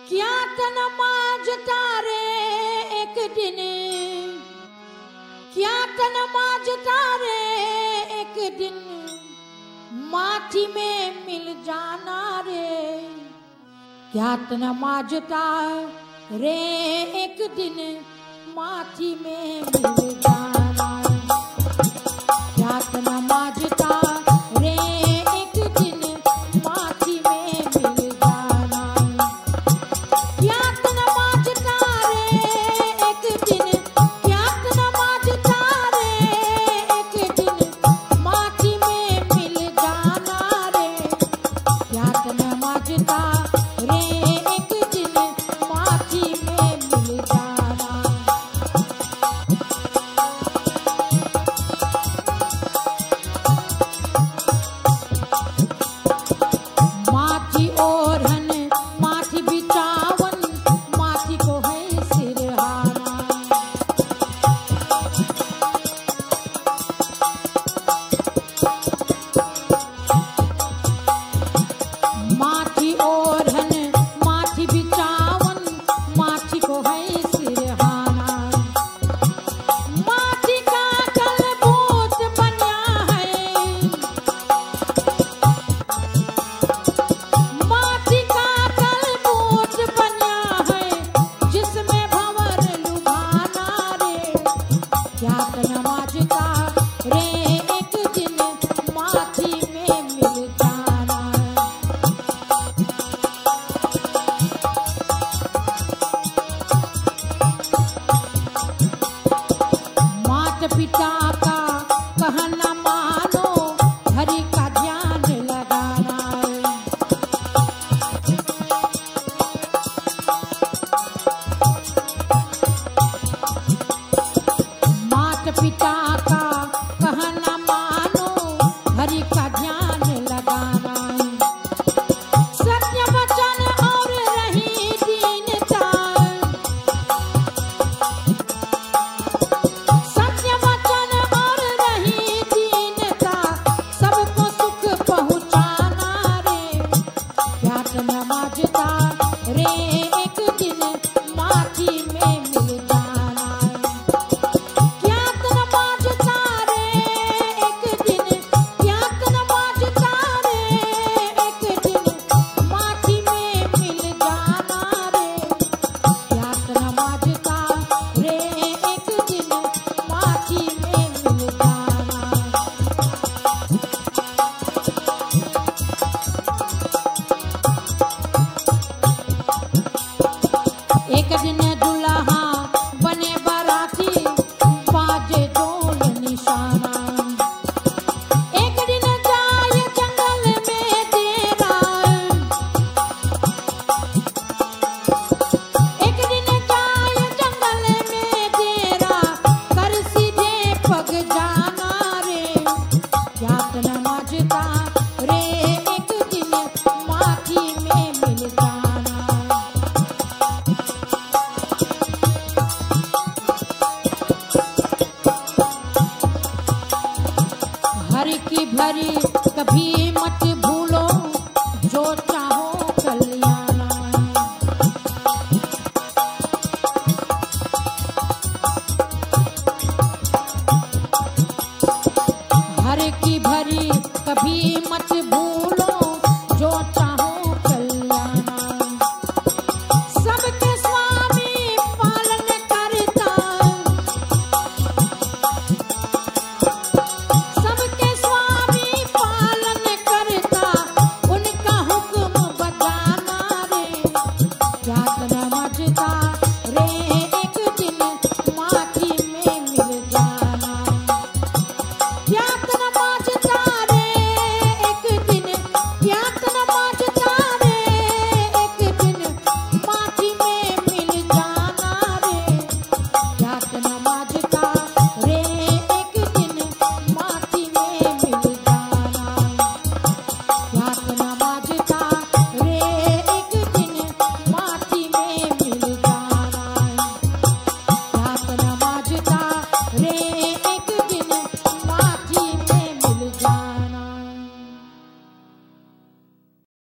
क्या तनमाजता रे एक दिन, क्या तनमाजता रे एक दिन, माटी में मिल जाना रे। क्या तनमाजता रे एक दिन, माटी में मिल जाना। क्या तनमाजता रे एक दिन, माटी में मिल जाना। क्या तनमाजता रे एक दिन, क्या तनमाजता रे एक दिन, माटी में मिल जाना रे। क्या तनमाजता रे एक दिन, माटी में मिल जाना। माटी ओढ़न माटी बिछावन, माटी को है सिरहाना। माटी ओढ़न माटी बिछावन, माटी को है सिरहाना। माटी का कलबूत बना है, माटी का कलबूत बना है, जिसमें भंवर लुभाना रे। क्या तनमाजता रे एक दिन, माटी में मिल जाना। माता पिता का कहना मानो, हरि का ध्यान लगाना है। माता पिता का कहना मानो, हरि का ध्यान लगाना है। सत्य वचन और रही दीनता, सत्य वचन और रही दीनता, सबको सुख पहुँचाना रे। क्या तनमाजता रे